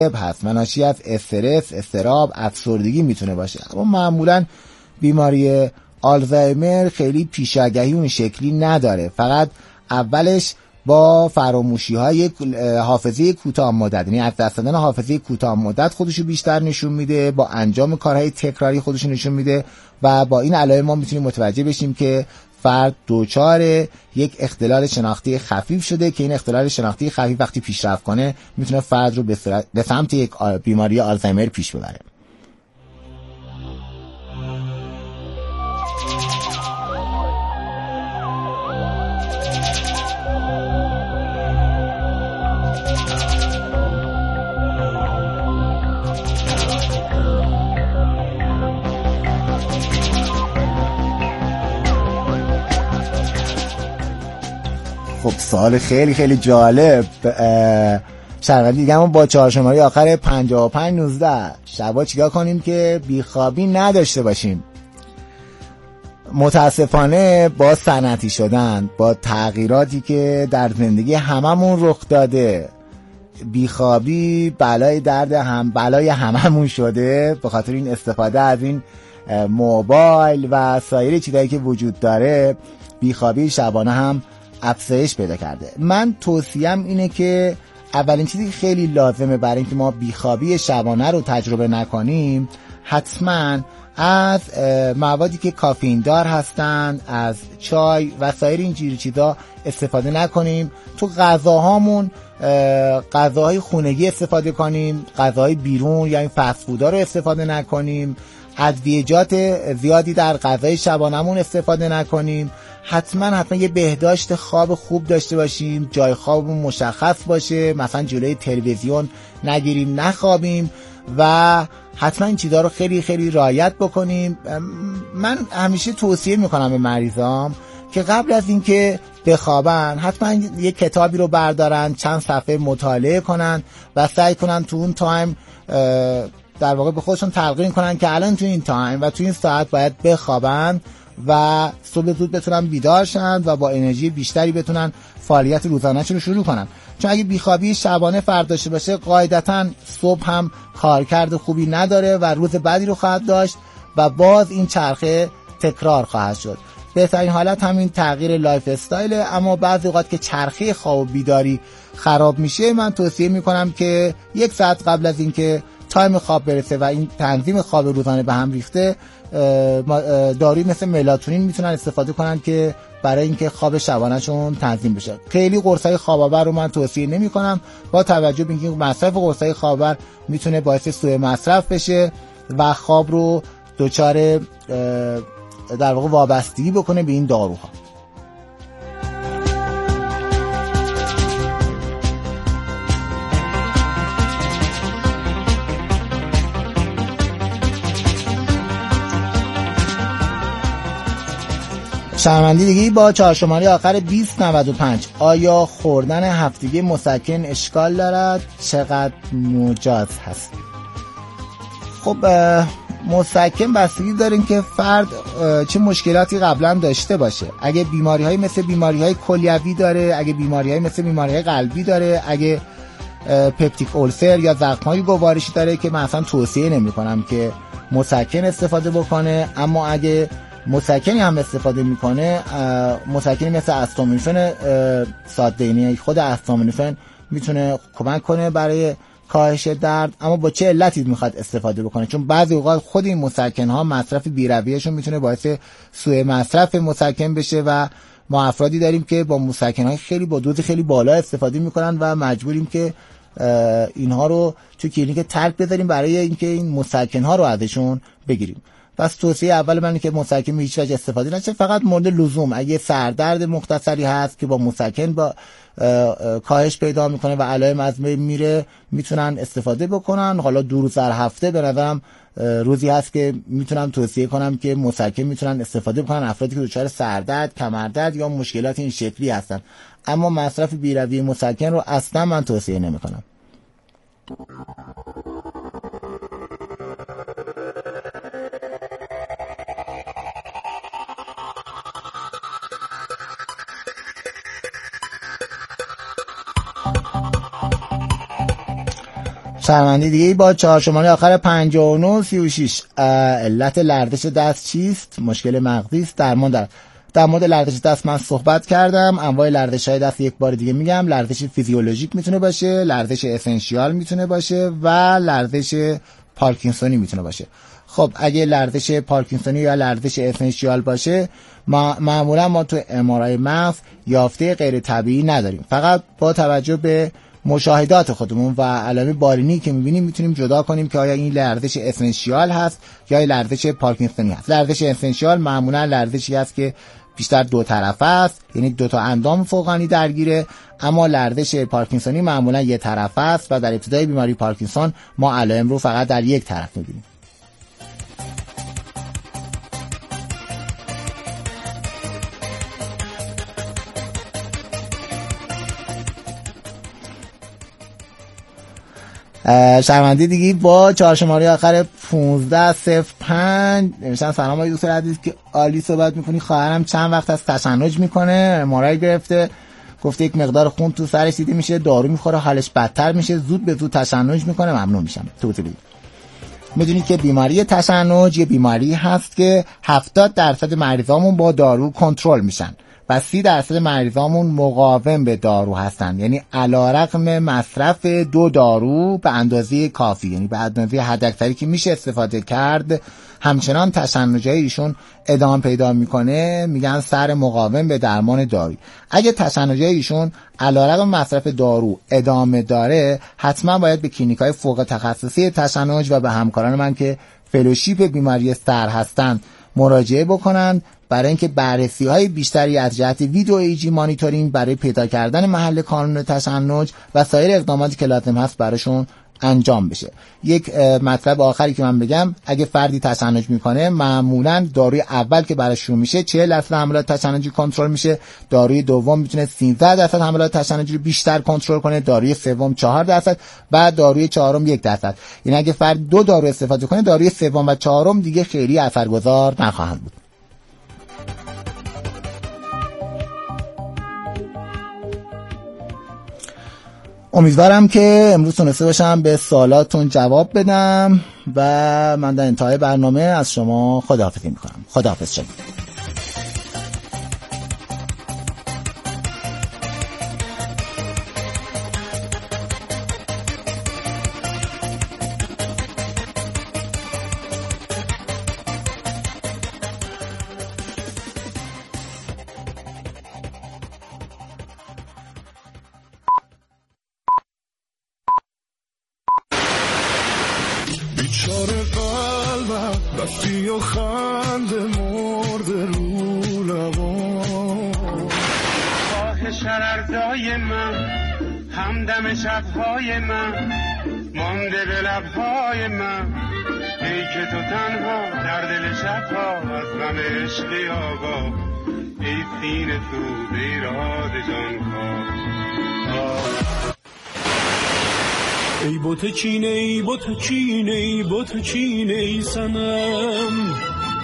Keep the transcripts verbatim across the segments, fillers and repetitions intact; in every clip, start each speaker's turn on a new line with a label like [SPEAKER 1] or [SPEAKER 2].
[SPEAKER 1] هست و ناشی از استرس، اضطراب، افسردگی میتونه باشه. اما معمولا بیماری آلزایمر خیلی پیشاگهی اون شکلی نداره، فقط اولش با فراموشی های حافظه کوتاه مدت، یعنی از دست دادن حافظه کوتاه مدت خودشو بیشتر نشون میده، با انجام کارهای تکراری خودشو نشون میده و با این علائم ما میتونیم متوجه بشیم که فرد دوچار یک اختلال شناختی خفیف شده که این اختلال شناختی خفیف وقتی پیشرفت کنه میتونه فرد رو به سمت یک بیماری آلزایمر پیش ببره. خب سوال خیلی خیلی جالب. شرقی دیگه همون با چهارشنبه آخر پنجاه و پنج نوزده شبا چیکار کنیم که بیخوابی نداشته باشیم؟ متاسفانه با صنعتی شدن، با تغییراتی که در زندگی هممون رخ داده، بیخوابی بلای درد هم بلای هممون شده. به خاطر این استفاده از این موبایل و سایر چیزایی که وجود داره بیخوابی شبانه هم افزایش پیدا کرده. من توصیهم اینه که اولین چیزی که خیلی لازمه برای اینکه ما بیخوابی شبانه رو تجربه نکنیم، حتما از موادی که کافئین دار هستند، از چای و سایر اینجوری چیزا استفاده نکنیم. تو غذاهامون غذاهای خونگی استفاده کنیم، غذاهای بیرون یعنی فست فودها رو استفاده نکنیم، ادویجات زیادی در غذای شبانمون استفاده نکنیم. حتما حتما یه بهداشت خواب خوب داشته باشیم، جای خوابمون مشخص باشه، مثلا جلوی تلویزیون نگیریم، نخوابیم و حتما این چیزا رو خیلی خیلی رعایت بکنیم. من همیشه توصیه میکنم به مریضام که قبل از اینکه بخوابن حتما یه کتابی رو بردارن، چند صفحه مطالعه کنن و سعی کنن تو اون تایم در واقع به خودشون تلقین کنن که الان تو این تایم و تو این ساعت باید بخوابن و صبح زود بتونن بیدار شن و با انرژی بیشتری بتونن فعالیت روزانه‌شون رو شروع کنن. چون اگه بیخوابی شبانه فرد داشته باشه قاعدتاً صبح هم کارکرد خوبی نداره و روز بعدی رو خواهد داشت و باز این چرخه تکرار خواهد شد. بهترین حالت همین تغییر لایف استایل، اما بعضی اوقات که چرخه خواب و بیداری خراب میشه من توصیه میکنم که یک ساعت قبل از اینکه تایم خواب برسه و این تنظیم خواب روزانه به هم ریخته، داروی مثل ملاتونین میتونن استفاده کنن که برای اینکه خواب شبانه‌شون تنظیم بشه. خیلی قرصای خواب‌آور رو من توصیه نمی‌کنم با توجه به اینکه مصرف قرصای خواب‌آور میتونه باعث سوء مصرف بشه و خواب رو دچار در واقع وابستگی بکنه به این داروها. شرمندی دیگه با چهارشماری آخر بیست نود و پنج، آیا خوردن هفتگی مسکن اشکال دارد؟ چقدر مجاز هست؟ خب مسکن بستگی داریم که فرد چه مشکلاتی قبلا داشته باشه. اگه بیماری های مثل بیماری های کلیوی داره، اگه بیماری های مثل بیماری های قلبی داره، اگه پپتیک اولسر یا زخم های گوارشی داره که من اصلا توصیه نمی کنم که مسکن استفاده بکنه. اما اگه مسکنی هم استفاده میکنه، مسکنی مثل استامینوفن ساده، یعنی خود استامینوفن میتونه کمک کنه برای کاهش درد. اما با چه علتی میخواد استفاده بکنه؟ چون بعضی اوقات خود این مسکن ها مصرف بی‌رویه‌شون میتونه باعث سوء مصرف مسکن بشه و ما افرادی داریم که با مسکن های خیلی با دوز خیلی بالا استفاده میکنن و مجبوریم که اینها رو تو کلینیک ترک بذاریم برای اینکه این مسکن ها رو ازشون بگیریم. پس توصیه اول من اینه که مسکن به هیچ وجه استفاده نشه، فقط مورد لزوم اگه سردرد مختصری هست که با مسکن با کاهش پیدا میکنه و علائم از بین میره میتونن استفاده بکنن. حالا دو روز در هفته به نظرم روزی هست که میتونم توصیه کنم که مسکن میتونن استفاده بکنن افرادی که دچار سردرد، کمردرد یا مشکلات این شکلی هستن. اما مصرف بی‌رویه مسکن رو اصلا من توصیه نمیکنم. شرمنده دیگه با چهار شماره آخر پنجاه و نه سی و شش. علت لرزش دست چیست؟ مشکل مغزی است. درمان در در مورد لرزش دست من صحبت کردم. انواع لرزش‌های دست یک بار دیگه میگم. لرزش فیزیولوژیک میتونه باشه، لرزش اسنشیال میتونه باشه و لرزش پارکینسونی میتونه باشه. خب اگه لرزش پارکینسونی یا لرزش اسنشیال باشه، ما معمولا ما تو ام آر آی مغز یافته غیر طبیعی نداریم. فقط با توجه به مشاهدات خودمون و علائم بارینی که میبینیم میتونیم جدا کنیم که آیا این لرزش اسنشیال هست یا لرزش پارکینسونی هست. لرزش اسنشیال معمولا لرزشی هست که بیشتر دو طرفه است، یعنی دو تا اندام فوقانی درگیره، اما لرزش پارکینسونی معمولا یک طرفه است و در ابتدای بیماری پارکینسون ما علائم رو فقط در یک طرف میبینیم. شرمنده دیگه با چهار شماره آخر پانزده صفر پنج نوشتن سلام آقای دکتر عزیز که عالی صحبت میکنی. خواهرم چند وقت از تشنج میکنه، ام آر آی گرفته، گفته یک مقدار خون تو سرش دیده میشه، دارو میخوره حالش بدتر میشه، زود به زود تشنج میکنه. ممنون میشم. توضیح بدید. میدونید که بیماری تشنج یه بیماری هست که هفتاد درصد مریضامون با دارو کنترل میشن و سی درصد مریضامون مقاوم به دارو هستن، یعنی علیرغم مصرف دو دارو به اندازه کافی، یعنی به اندازه حداکثری که میشه استفاده کرد، همچنان تشنجای ایشون ادامه پیدا میکنه. میگن سر مقاوم به درمان دارویی. اگه تشنجای ایشون علیرغم مصرف دارو ادامه داره، حتما باید به کلینیک‌های فوق تخصصی تشنج و به همکاران من که فلوشیپ بیماری سر هستن مراجعه بکنن برای اینکه بررسی‌های بیشتری از جهت ویدیو ایجی مانیتورینگ برای پیدا کردن محل کانون تشنج و سایر اقداماتی که لازم هست براشون انجام بشه. یک مطلب آخری که من بگم، اگه فردی تشنج میکنه معمولا داروی اول که براش شروع میشه چهل درصد حملات تشنجی کنترل میشه، داروی دوم میتونه سیزده درصد حملات تشنجی رو بیشتر کنترل کنه، داروی سوم چهار درصد و داروی چهارم یک درصد. یعنی اگه فرد دو دارو استفاده کنه، داروی سوم و چهارم دیگه خیلی اثرگذار نخواهند بود. امیدوارم که امروز تونسته باشم به سوالاتون جواب بدم و من در انتهای برنامه از شما خداحافظی میکنم. خداحافظ شما.
[SPEAKER 2] شبهای من مانده به لبهای من، ای که تو تنها در دل شبها از غم عشقی آگاه، ای سینه سوز ایراد جانکاه.
[SPEAKER 3] ای بوت چینه ای بوت چینه ای بوت چینه ای سنم.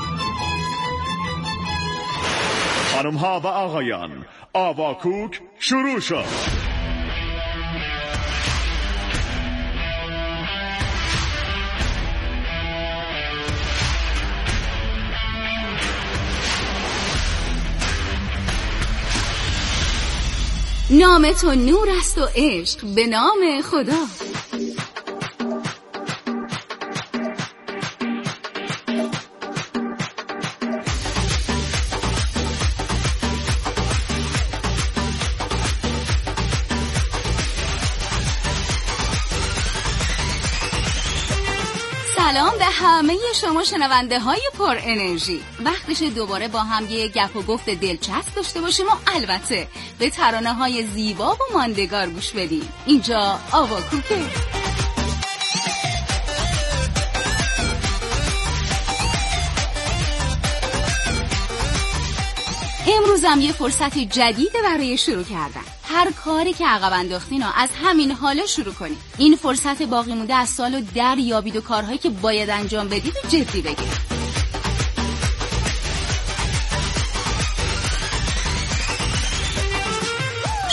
[SPEAKER 4] خانم ها و آقایان، آواکوک شروع شد.
[SPEAKER 5] نام تو نور است و عشق به نام خدا. سلام به همه شما شنونده های پر انرژی. وقتش دوباره با هم یه گپ و گفت دلچسب داشته باشیم و البته به ترانه های زیبا و ماندگار گوش بدیم. اینجا آواکوکه. امروز هم یه فرصت جدیده برای شروع کردن. هر کاری که عقب انداختین رو از همین حالا شروع کنید. این فرصت باقی مونده از سالو در یابید و کارهایی که باید انجام بدید و جدی بگیرید.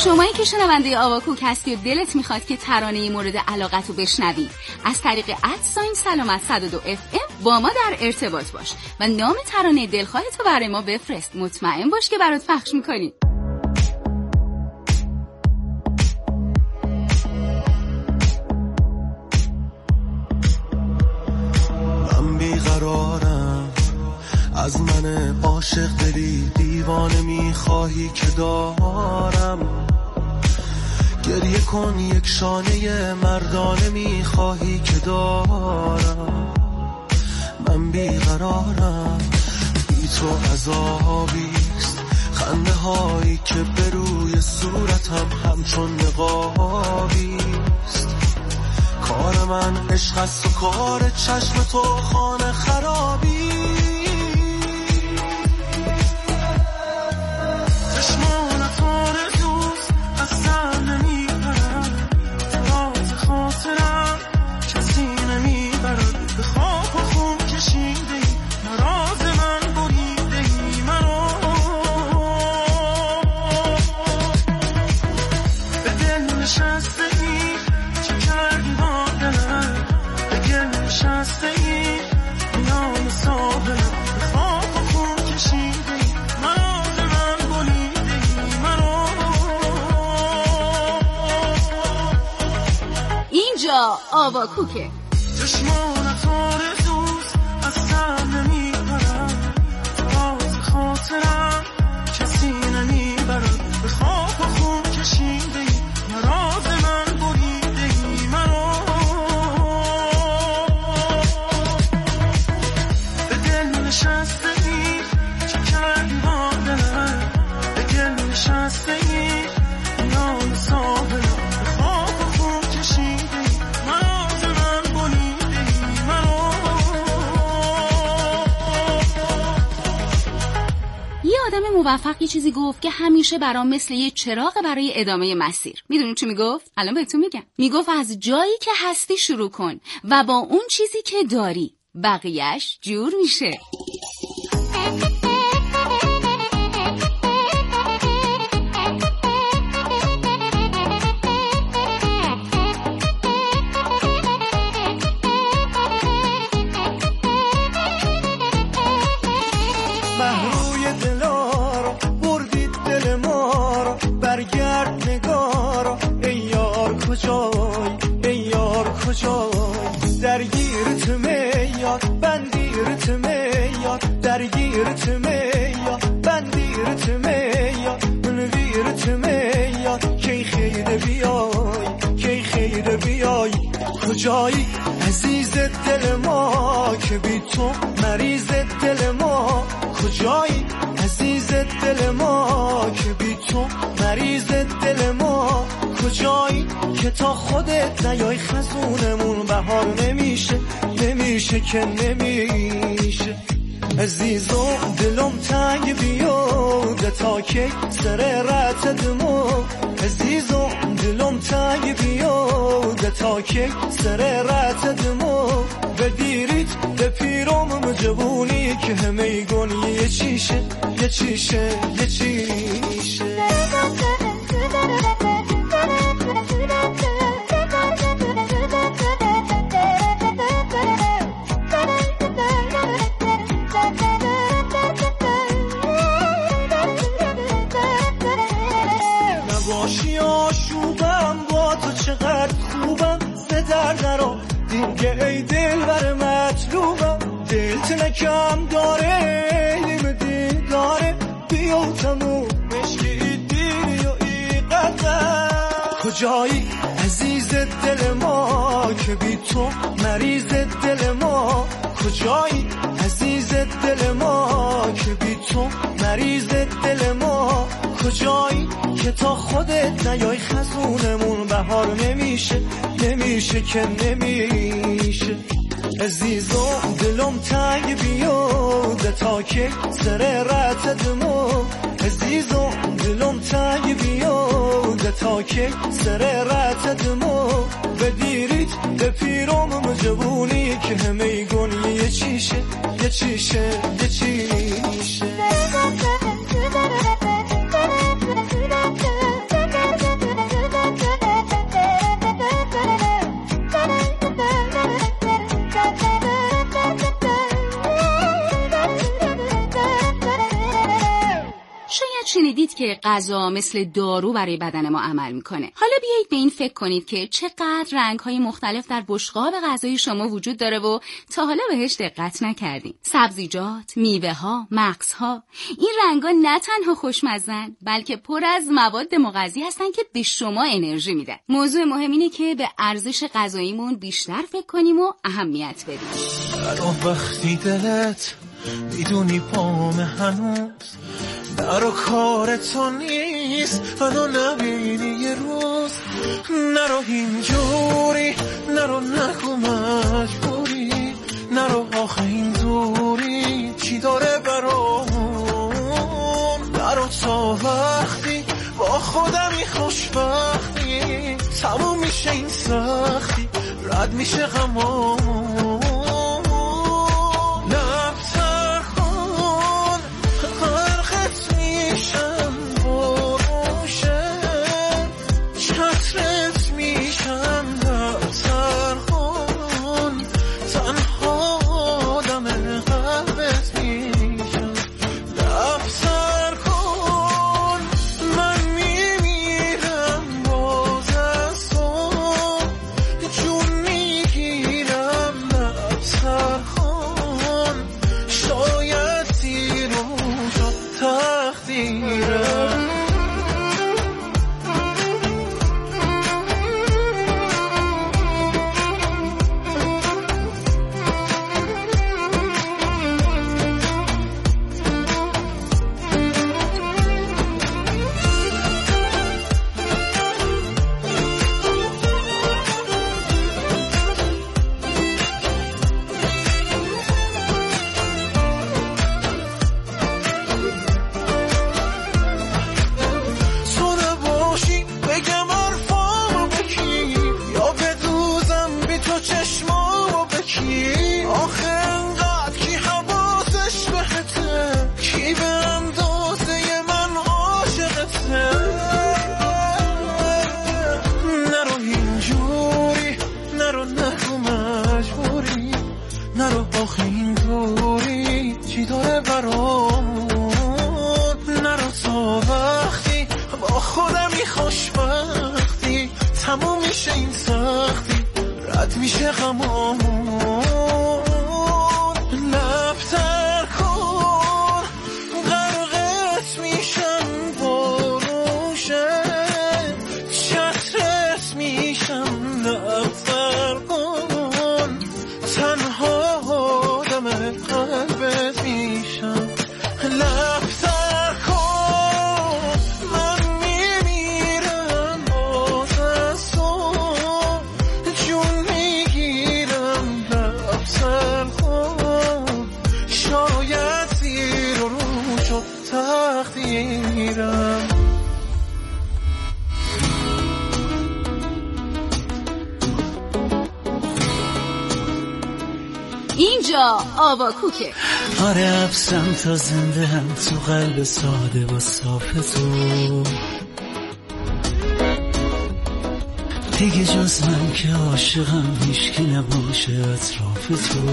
[SPEAKER 5] شمایی که شنونده آواکوک هستی و دلت میخواد که ترانه مورد علاقت رو بشنوی، از طریق ادساین سلامت صد و دو اف ام با ما در ارتباط باش و نام ترانه دلخواهت رو برای ما بفرست. مطمئن باش که برات پخش میکنیم.
[SPEAKER 6] من بیقرارم، از من عاشق دلی دیوانه میخواهی که دارم، گریه کن یک شانه مردانه میخواهی که دارم. من بیقرارم، بی تو عذابیست، خنده هایی که به روی صورتم همچون نقابیست. کار من عشق است و کار چشم تو خانه خرابی. چشمانت آرزوست از سر نمیبرم، راز خاطرم کسی نمیبرد. به خواب و خون کشیده ای نراز من بریده ای منو، به دل نشسته ای چه کردی با دلم، به گل نشسته ای میان ساحلم. به خواب و خون کشیده ای نراز من بریده ای منو.
[SPEAKER 5] اینجا آواکوکه.
[SPEAKER 6] چشمانت آرزوست از سر نمیبرم، راز خاطرم کسی نمیبرد. به خواب و خون کشیده ای نراز من بریده ای منو، به دل نشسته ای چه کردی با دلم، به گل نشسته ای میان ساحلم. به خواب و خون کشیده ای نراز من بریده ای منو.
[SPEAKER 5] یه آدم موفق یه چیزی گفت که همیشه برام مثل یه چراغ برای ادامه مسیر. میدونی چی میگفت؟ الان بهتون میگم. میگفت از جایی که هستی شروع کن و با اون چیزی که داری بقیهش جور میشه.
[SPEAKER 6] محروی دلارو بردید دل ما رو، برگرد نگارو ای یار کجای، ای یار کجای. درگیرت میاد بندیرت میاد، درگیرت میاد بندیرت میاد. منویرت میاد کی خیره بیای، کی خیره بیای. کجایی عزیز دل ما که بی تو مریض دل ما، کجایی عزیز دل ما که بی تو مریض دل ما. کجایی که تا خودت نیای خزونمون بهار نمیشه، نمیشه که نمیشه. عزیزو دلم تنگ بیاد تا که سر رت دمو، عزیزو دلم تنگ بیاد تا که سر رت دمو. بدیرید به پیرام مجبونی که همه گونی یه چیشه، یه چیشه، یه چیشه. نباشی آشوبم با تو چقدر خوبم، سه در نرا دیگه ای دل بر مطلوبم. دلت نکم داره نیم دل داره، بیا تموم مشکی دیری و ای قدر. کجایی عزیز دل ما که بی تو مریض دل ما، کجایی عزیز دل ما که بی تو مریض دل ما. کجایی که تا خودت نیای خزونمون بهار نمیشه، نمیشه که نمیشه. عزیزو دلم تنگ بیاد تا که سر رت دمو، عزیزو دلم تنگ بیاد تا که سر رت دمو. بدیرید به پیرام مجبونی که همه گونی یه چیشه، یه چیشه، یه چیشه.
[SPEAKER 5] شنیدید که غذا مثل دارو برای بدن ما عمل میکنه. حالا بیایید به این فکر کنید که چقدر رنگ‌های مختلف در بشقاب غذای شما وجود داره و تا حالا بهش دقت نکردین. سبزیجات، میوه‌ها، مغزها، این رنگ‌ها نه تنها خوشمزن بلکه پر از مواد مغذی هستن که به شما انرژی میدن. موضوع مهم اینه که به ارزش غذاییمون بیشتر فکر کنیم و اهمیت بدیم.
[SPEAKER 6] هر وقتی دلت میدونی پام هنوز نرو کار تو نیست، منو نبینی یه روز، نرو اینجوری، نرو نگو مجبوری، نرو آخه این دوری چی داره برام، نرو تا وقتی با خودمی خوشبختی تموم میشه این سختی، رد میشه غمام.
[SPEAKER 5] اینجا آواکوکه.
[SPEAKER 6] آره افسم تا زنده هم تو قلب ساده و صاف تو، دیگه جز من که عاشقم هیچکی نباشه اطراف تو،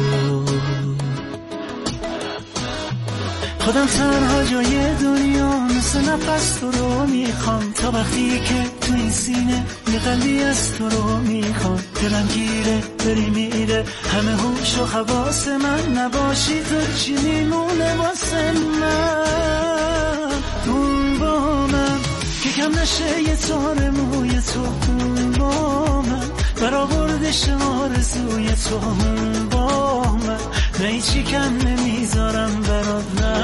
[SPEAKER 6] خودم تنها جای دنیا مثل نفس تو رو میخوام، تا وقتی که تو این سینه یه قلبی از تو رو میخوام، دلم گیره بری میره همه هوش و حواس من، نباشی تو چی میمونه واسه من، اون با من که کم نشه یه تار موی تو، اون با من برآوردش آرزوی تو، اون با من نه هیچی کم نمیذارم برات، نه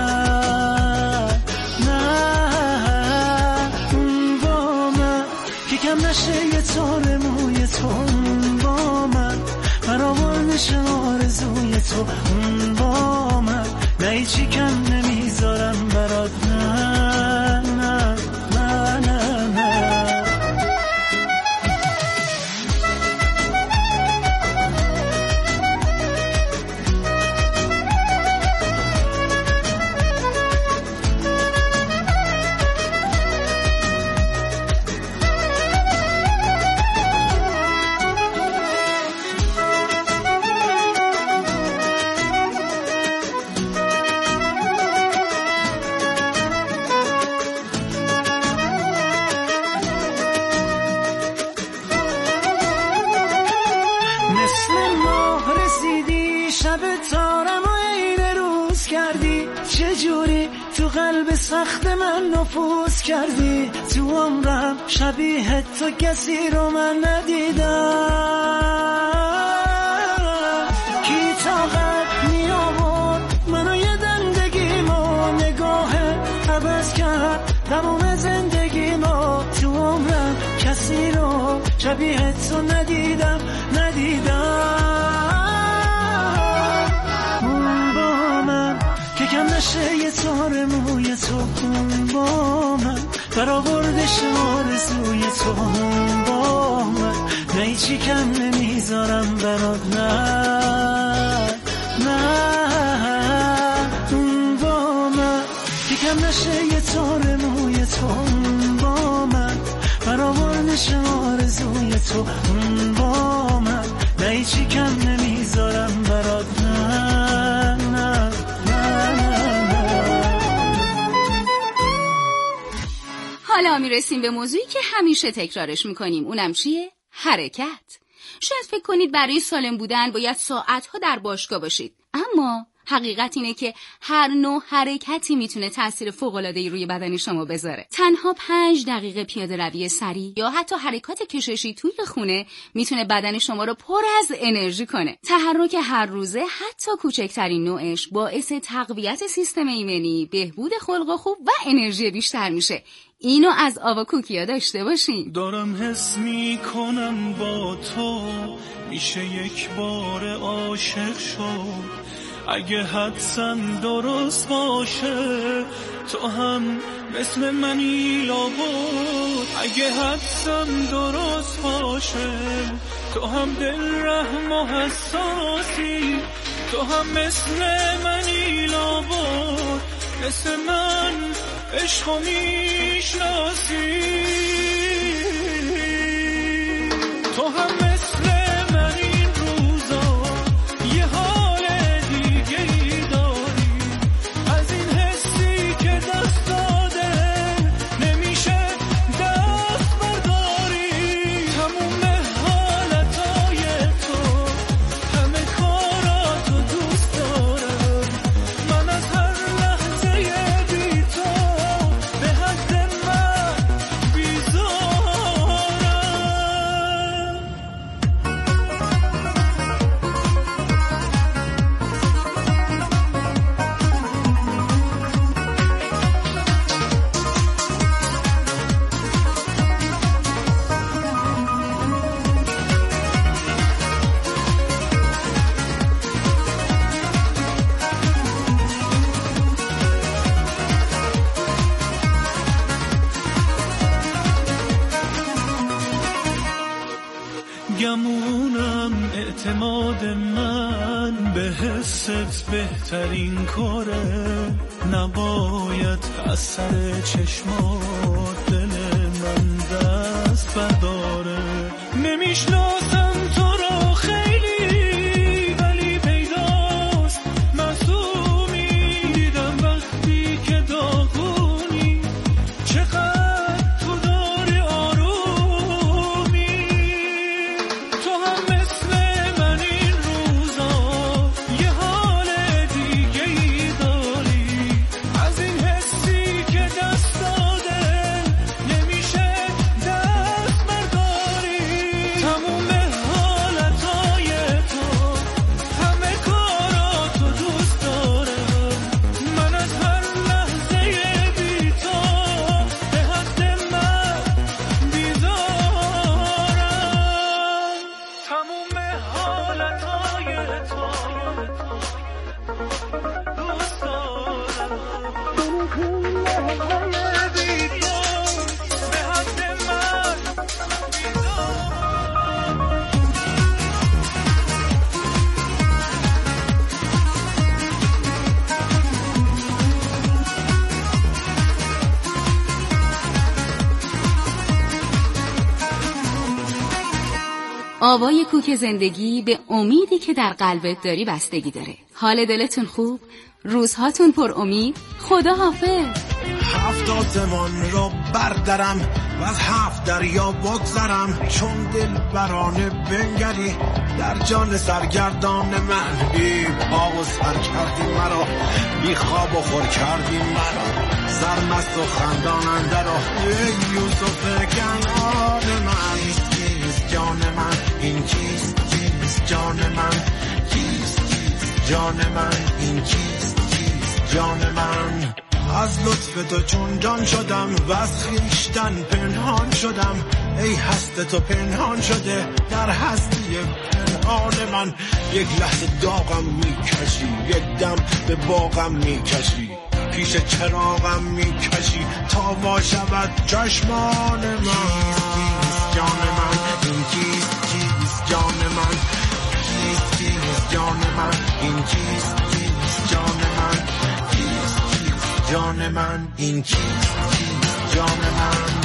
[SPEAKER 6] نه اون با من که کم نشه یه تار موی تو، اون با من برآوردش آرزوی تو، اون با من نه هیچی کم نمیذارم برات، نه نه نه نه نه. به ماه رسیدی، شب تارم و عین روز کردی، چجوری تو قلب سخت من نفوذ کردی. تو عمرم شبیه تو کسی رو من ندیدم. کی طاقت می آورد منو یه دندگیمو، نگاه عوض کرد تمام زندگیمو. تو عمرم کسی رو شبیه تو ندیدم ندیدم. اون با من که کم نشه یه تار موی تو، اون با من برآوردش آرزوی تو، اون با من نه هیچی کم نمیذارم برات، نه نه. اون با من که کم نشه یه تار موی تو، اون با من برآوردش آرزوی تو، اون با من نه هیچی کم نمیذارم برات، نه نه نه نه.
[SPEAKER 5] حالا میرسیم به موضوعی که همیشه تکرارش میکنیم، اونم چیه؟ حرکت. شاید فکر کنید برای سالم بودن باید ساعتها در باشگاه باشید، اما حقیقت اینه که هر نوع حرکتی میتونه تأثیر فوق‌العاده‌ای روی بدن شما بذاره. تنها پنج دقیقه پیاده روی سریع یا حتی حرکات کششی توی خونه میتونه بدن شما رو پر از انرژی کنه. تحرک هر روزه، حتی کوچکترین نوعش، باعث تقویت سیستم ایمنی، بهبود خلق و خوب و انرژی بیشتر میشه. اینو از آواکوکیا داشته باشین.
[SPEAKER 3] دارم حس میکنم با تو میشه یک بار عاشق شد، اگه حدسم درست باشه تو هم مثل منی لابد. اگه حدسم درست باشه تو هم دل رحم و حساسی، تو هم مثل منی لابد، مثل من عشقو میشناسی. تو هم مثل من این روزا یه حال دیگه ای داری، از این حسی که دست داده نمیشه دست برداری. تموم حالتای تو، همه کاراتو دوست دارم، من از هر لحظه بی تو به حد من بیزارم. گمونم اعتماد من به حست بهترین کاره، نباید از سر چشمات دل من دست برداره. نمیشناسم تو رو خیلی ولی پیداست معصومی، دیدم وقتی که داغونی چقدر تو داری آرومی. تو هم مثل من این روزا یه حال دیگه ای داری، از این حسی که دست داده نمیشه دست برداری.
[SPEAKER 5] آوای کوک زندگی به امیدی که در قلبت داری بستگی داره. حال دلتون خوب، روزهاتون پر امید. خدا حافظ.
[SPEAKER 6] هفت آسمان را بردارم و از هفت دریا بگذرم، چون دل برانه بنگری در جان سرگردان من. بی پا و سر کردی مرا، بی خواب و خور کردی مرا، سرمست و خنداننده را. ای یوسف کنعان من، کیست جان من؟ این کیست کیست جان من؟ کیست کیست جان من؟ این کیست کیست جان من؟ از لطف تو چون جان شدم و از خویشتن پنهان شدم. ای هست تو پنهان شده در هستی پنهان من. یک لحظه داغم میکشی، یک دم به باغم میکشی، پیش چراغم میکشی تا وا شود چشمان من. کیست جان من؟ این کیست کیست جان من؟ کیست کیست جان من؟ این کیست کیست جان من؟ جان من این چیست چیست جان من؟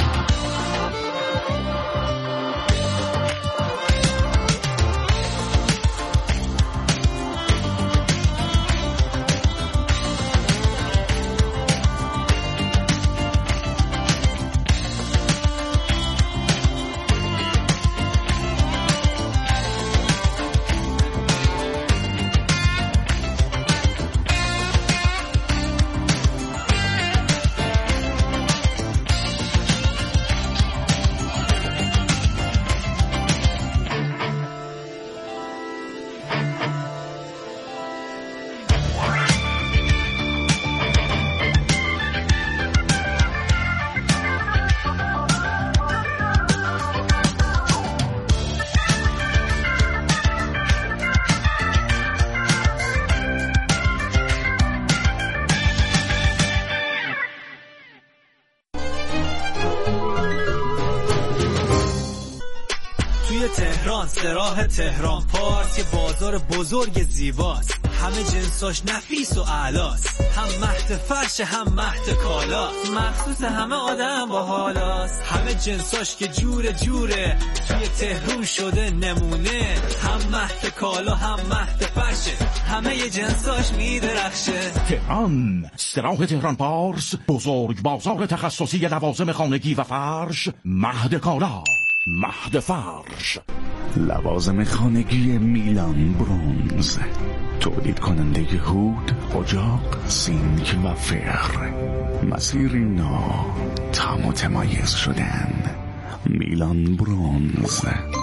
[SPEAKER 7] تهران سراح تهران پارس یه بازار بزرگ زیباست، همه جنساش نفیس و اعلاست، هم مهد فرش هم مهد کالاست، مخصوص همه آدم با حالاست، همه جنساش که جور جوره توی تهران شده نمونه، هم مهد کالا هم مهد فرشه، همه ی جنساش میدرخشه.
[SPEAKER 8] تهران سراح تهران پارس، بزرگ بازار تخصصی لوازم خانگی و فرش، مهد کالا مهد فرش.
[SPEAKER 4] لوازم خانگی میلان برونز، تولید کننده هود، اجاق، سینک و فر. مسیر نو تا متمایز شدن. میلان برونز.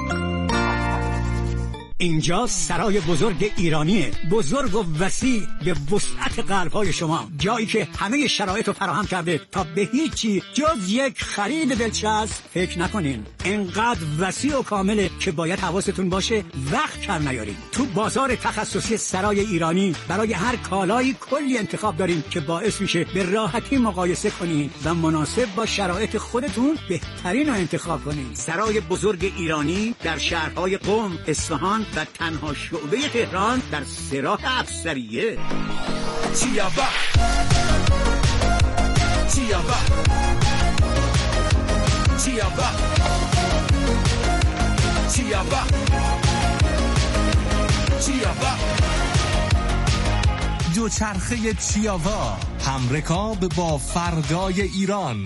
[SPEAKER 9] اینجا سرای بزرگ ایرانیه، بزرگ و وسیع به وسعت قلب‌های شما، جایی که همه شرایط رو فراهم کرده تا به هیچی جز یک خرید دلچسب فکر نکنین. اینقدر وسیع و کامله که باید حواستون باشه وقت کم نیارین. تو بازار تخصصی سرای ایرانی برای هر کالایی کلی انتخاب داریم که باعث میشه به راحتی مقایسه کنین و مناسب با شرایط خودتون بهترین رو انتخاب کنین. سرای بزرگ ایرانی در شهرهای قم، اصفهان و تنها شعبه تهران در سراح افسریه.
[SPEAKER 6] چیابا چیابا چیابا چیابا چیابا
[SPEAKER 10] دوچرخه چیاوا، همرکاب با فردای ایران.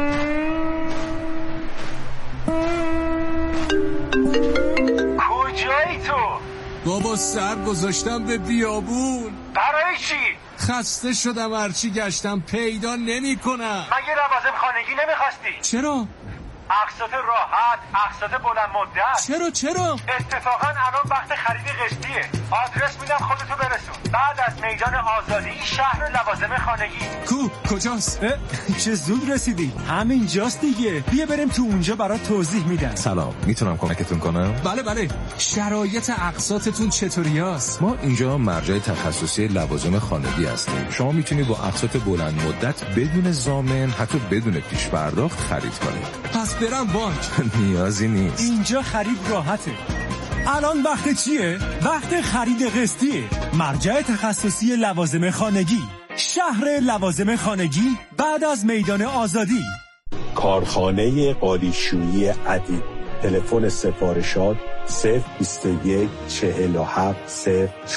[SPEAKER 6] کجایی تو؟
[SPEAKER 10] بابا سر گذاشتم به بیابون.
[SPEAKER 6] برای چی؟
[SPEAKER 10] خسته شدم، هرچی گشتم پیدا نمی کنم.
[SPEAKER 6] مگه لوازم خانگی نمیخواستی؟
[SPEAKER 10] چرا؟
[SPEAKER 6] اقساط راحت، اقساط بلند مدت.
[SPEAKER 10] چرا چرا؟
[SPEAKER 6] اتفاقا الان وقت خرید قسطیه. آدرس میدم خودتو برسون. بعد از میدان آزادی شهر لوازم خانگی.
[SPEAKER 10] کو کجاست؟
[SPEAKER 11] چه زود رسیدی. همین جاست دیگه. بیا بریم تو اونجا برات توضیح میدم.
[SPEAKER 12] سلام، میتونم کمکتون کنم؟
[SPEAKER 10] بله بله. شرایط اقساطتون چطوریاست؟
[SPEAKER 12] ما اینجا مرجع تخصصی لوازم خانگی هستیم. شما میتونید با اقساط بلند مدت بدون ضامن، حتی بدون پیش پرداخت خرید کنید.
[SPEAKER 10] پس برم بانک؟
[SPEAKER 12] نیازی نیست.
[SPEAKER 11] اینجا خرید راحته. الان وقت چیه؟ وقت خرید قسطیه. مرجع تخصصی لوازم خانگی، شهر لوازم خانگی بعد از میدان آزادی.
[SPEAKER 13] کارخانه قالیشویی عدید، تلفن سفارشات صفر بیست و یک چهل و هفت صفر